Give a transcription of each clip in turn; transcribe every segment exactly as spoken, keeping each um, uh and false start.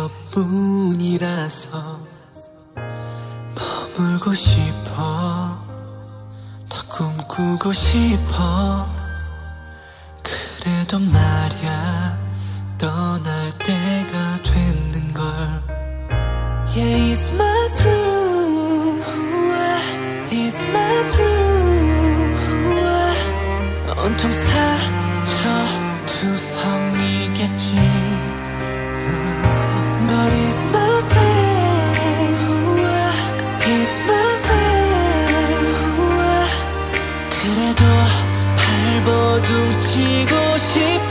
너뿐이라서 머물고 싶어, 더 꿈꾸고 싶어. 그래도 말야 떠날 때가 됐는걸. Yeah, it's my truth, it's my truth. 온통 상처투성이겠지. But it's my fate, it's my fate. 그래도 발버둥 치고 싶어.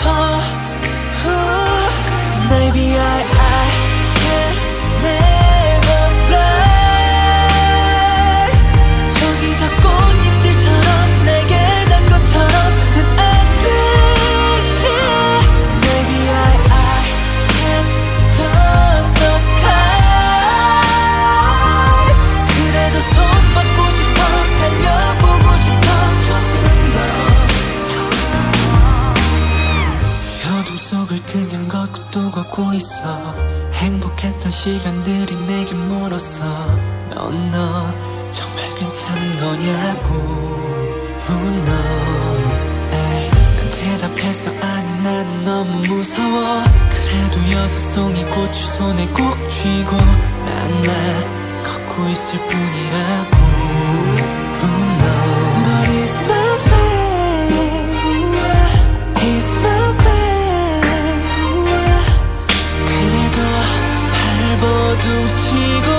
Maybe I, I can never fly. 저기 저 꽃잎들처럼 내게 단 것처럼은 안 돼. Maybe I, I can touch the sky. 그래도 손 뻗고 싶어, 달려보고 싶어 조금 더. 어둠 속을 그냥 걷고 또 걷고 있어. 행복했던 시간들이 내게 물었어. 넌 너 정말 괜찮은 거냐고. Who knows? 에이, 난 대답했어. 아니 나는 너무 무서워. 그래도 여섯 송이 꽃을 손에 꼭 쥐고 난 나 걷고 있을 뿐이라고. Who knows? But it's my fate, it's my fate. 그래도 발버둥 치고